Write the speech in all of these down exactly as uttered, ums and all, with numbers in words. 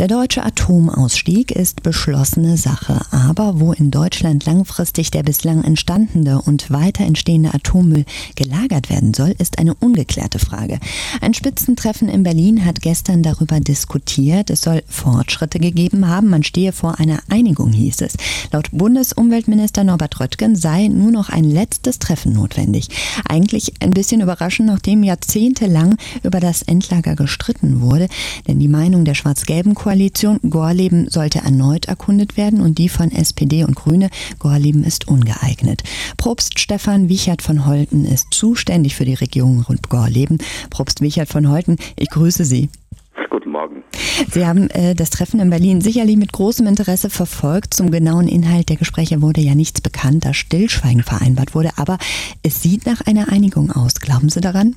Der deutsche Atomausstieg ist beschlossene Sache, aber wo in Deutschland langfristig der bislang entstandene und weiter entstehende Atommüll gelagert werden soll, ist eine ungeklärte Frage. Ein Spitzentreffen in Berlin hat gestern darüber diskutiert. Es soll Fortschritte gegeben haben, man stehe vor einer Einigung, hieß es. Laut Bundesumweltminister Norbert Röttgen sei nur noch ein letztes Treffen notwendig. Eigentlich ein bisschen überraschend, nachdem jahrzehntelang über das Endlager gestritten wurde, denn die Meinung der schwarz-gelben Koalition, Gorleben sollte erneut erkundet werden, und die von S P D und Grüne, Gorleben ist ungeeignet. Propst Stefan Wiechert von Holten ist zuständig für die Region rund Gorleben. Propst Wiechert von Holten, ich grüße Sie. Guten Morgen. Sie haben äh, das Treffen in Berlin sicherlich mit großem Interesse verfolgt. Zum genauen Inhalt der Gespräche wurde ja nichts bekannt, da Stillschweigen vereinbart wurde, aber es sieht nach einer Einigung aus. Glauben Sie daran?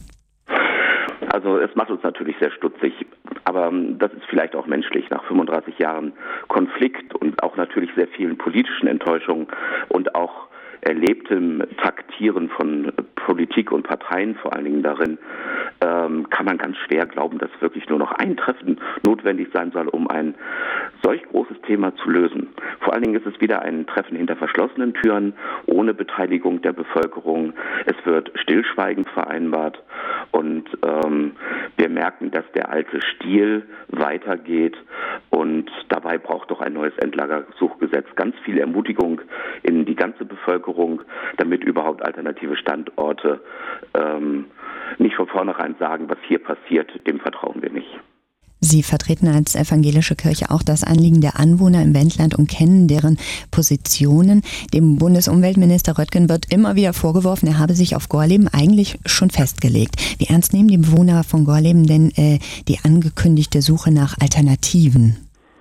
Also es macht uns natürlich sehr stutzig, aber das ist vielleicht auch menschlich nach fünfunddreißig Jahren Konflikt und auch natürlich sehr vielen politischen Enttäuschungen und auch erlebtem Taktieren von Politik und Parteien vor allen Dingen darin, ähm, kann man ganz schwer glauben, dass wirklich nur noch ein Treffen notwendig sein soll, um ein solch großes Thema zu lösen. Vor allen Dingen ist es wieder ein Treffen hinter verschlossenen Türen, ohne Beteiligung der Bevölkerung. Es wird stillschweigend vereinbart und ähm, wir merken, dass der alte Stil weitergeht, und dabei braucht doch ein neues Endlagersuchgesetz ganz viel Ermutigung in die ganze Bevölkerung, damit überhaupt alternative Standorte ähm, nicht von vornherein sagen, was hier passiert, dem vertrauen wir nicht. Sie vertreten als evangelische Kirche auch das Anliegen der Anwohner im Wendland und kennen deren Positionen. Dem Bundesumweltminister Röttgen wird immer wieder vorgeworfen, er habe sich auf Gorleben eigentlich schon festgelegt. Wie ernst nehmen die Bewohner von Gorleben denn äh, die angekündigte Suche nach Alternativen?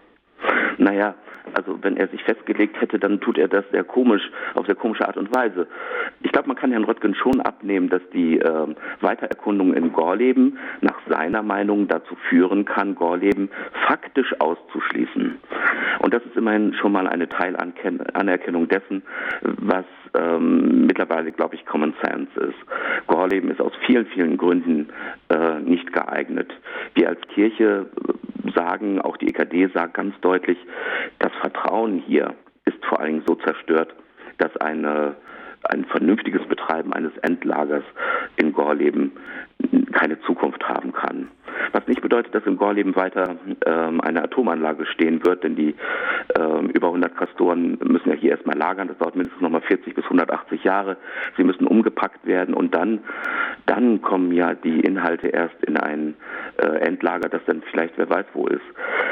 Naja, also wenn er sich festgelegt hätte, dann tut er das sehr komisch, auf sehr komische Art und Weise. Ich glaube, man kann Herrn Röttgen schon abnehmen, dass die äh, Weitererkundung in Gorleben nach seiner Meinung dazu führen kann, Gorleben faktisch auszuschließen. Und das ist immerhin schon mal eine Teilanerkennung dessen, was ähm, mittlerweile, glaube ich, Common Sense ist. Gorleben ist aus vielen, vielen Gründen äh, nicht geeignet. Wir als Kirche sagen, auch die E K D sagt ganz deutlich, das Vertrauen hier ist vor allen Dingen so zerstört, dass eine, ein vernünftiges Betreiben eines Endlagers in Gorleben keine Zukunft haben kann. Was nicht bedeutet, dass in Gorleben weiter ähm, eine Atomanlage stehen wird, denn die ähm, über hundert Castoren müssen ja hier erstmal lagern. Das dauert mindestens nochmal vierzig bis hundertachtzig Jahre. Sie müssen umgepackt werden, und dann, dann kommen ja die Inhalte erst in ein äh, Endlager, das dann vielleicht wer weiß wo ist.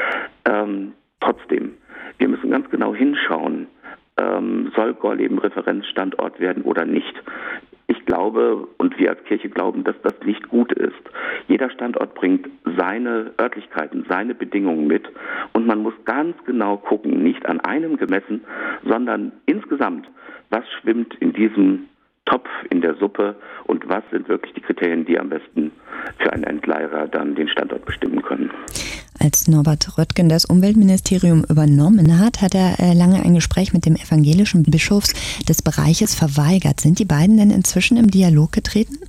Ähm, trotzdem, wir müssen ganz genau hinschauen, ähm, soll Gorleben Referenzstandort werden oder nicht. Ich glaube, und wir als Kirche glauben, dass das nicht gut ist. Jeder Standort bringt seine Örtlichkeiten, seine Bedingungen mit, und man muss ganz genau gucken, nicht an einem gemessen, sondern insgesamt, was schwimmt in diesem Topf in der Suppe und was sind wirklich die Kriterien, die am besten für einen Endlager dann den Standort bestimmen können. Als Norbert Röttgen das Umweltministerium übernommen hat, hat er äh, lange ein Gespräch mit dem evangelischen Bischofs des Bereiches verweigert. Sind die beiden denn inzwischen im Dialog getreten?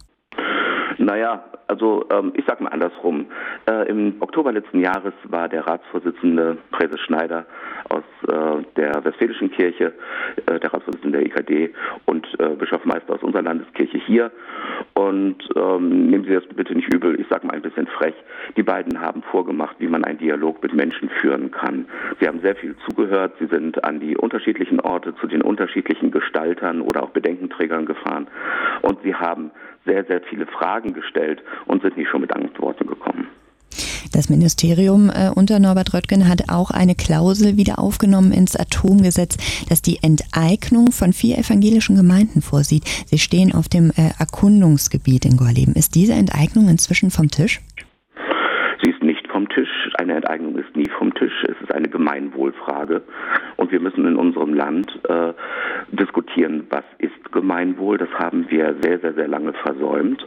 Naja, also ähm, ich sage mal andersrum. Äh, Im Oktober letzten Jahres war der Ratsvorsitzende Präses Schneider aus äh, der Westfälischen Kirche, äh, der Ratsvorsitzende der E K D und äh, Bischof Meister aus unserer Landeskirche hier. Und ähm, nehmen Sie das bitte nicht übel, ich sage mal ein bisschen frech. Die beiden haben vorgemacht, wie man einen Dialog mit Menschen führen kann. Sie haben sehr viel zugehört, sie sind an die unterschiedlichen Orte zu den unterschiedlichen Gestaltern oder auch Bedenkenträgern gefahren, und sie haben sehr, sehr viele Fragen gestellt und sind nicht schon mit Antworten gekommen. Das Ministerium äh, unter Norbert Röttgen hat auch eine Klausel wieder aufgenommen ins Atomgesetz, das die Enteignung von vier evangelischen Gemeinden vorsieht. Sie stehen auf dem äh, Erkundungsgebiet in Gorleben. Ist diese Enteignung inzwischen vom Tisch? Sie ist nicht vom Tisch. Eine Enteignung ist nie vom Tisch. Es ist eine Gemeinwohlfrage. Und wir müssen in unserem Land äh, diskutieren, was ist Gemeinwohl. Das haben wir sehr, sehr, sehr lange versäumt.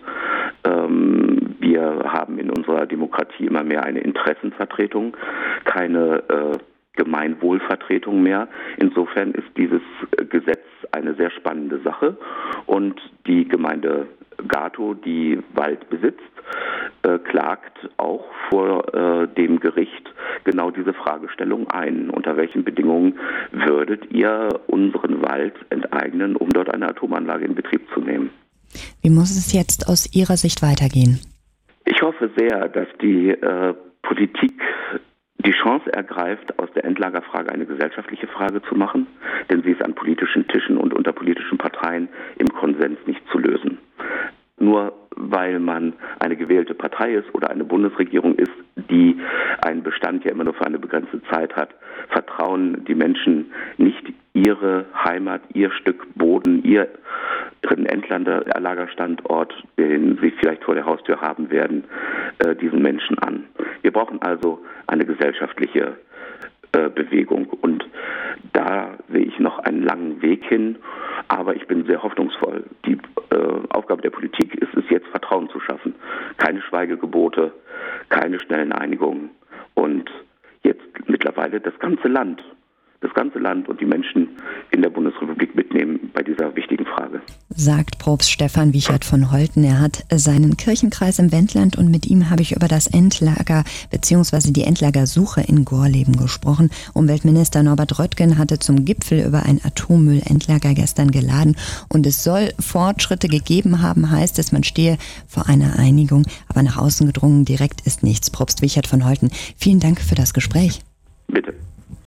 Ähm, wir haben in unserer Demokratie immer mehr eine Interessenvertretung, keine äh, Gemeinwohlvertretung mehr. Insofern ist dieses Gesetz eine sehr spannende Sache. Und die Gemeinde Gato, die Wald besitzt, äh, klagt auch vor äh, dem Gericht genau diese Fragestellung ein. Unter welchen Bedingungen würdet ihr unseren Wald enteignen, um dort eine Atomanlage in Betrieb zu nehmen? Wie muss es jetzt aus Ihrer Sicht weitergehen? Ich hoffe sehr, dass die äh, Politik die Chance ergreift, aus der Endlagerfrage eine gesellschaftliche Frage zu machen, denn sie ist an politischen Tischen und unter politischen Parteien im Konsens nicht zu lösen. Nur weil man eine gewählte Partei ist oder eine Bundesregierung ist, die einen Bestand ja immer nur für eine begrenzte Zeit hat, vertrauen die Menschen nicht ihre Heimat, ihr Stück Boden, ihren Endlagerstandort, den sie vielleicht vor der Haustür haben werden, äh, diesen Menschen an. Wir brauchen also eine gesellschaftliche äh, Bewegung und da sehe ich noch einen langen Weg hin, aber ich bin sehr hoffnungsvoll. Die äh, Aufgabe der Politik ist es jetzt, Vertrauen zu schaffen. Keine Schweigegebote, keine schnellen Einigungen und jetzt mittlerweile das ganze Land, das ganze Land und die Menschen in der Bundesrepublik mitnehmen bei dieser wichtigen Frage. Sagt Propst Stefan Wiechert von Holten. Er hat seinen Kirchenkreis im Wendland und mit ihm habe ich über das Endlager bzw. die Endlagersuche in Gorleben gesprochen. Umweltminister Norbert Röttgen hatte zum Gipfel über ein Atommüllendlager gestern geladen und es soll Fortschritte gegeben haben, heißt es, man stehe vor einer Einigung, aber nach außen gedrungen direkt ist nichts. Propst Wiechert von Holten, vielen Dank für das Gespräch. Bitte.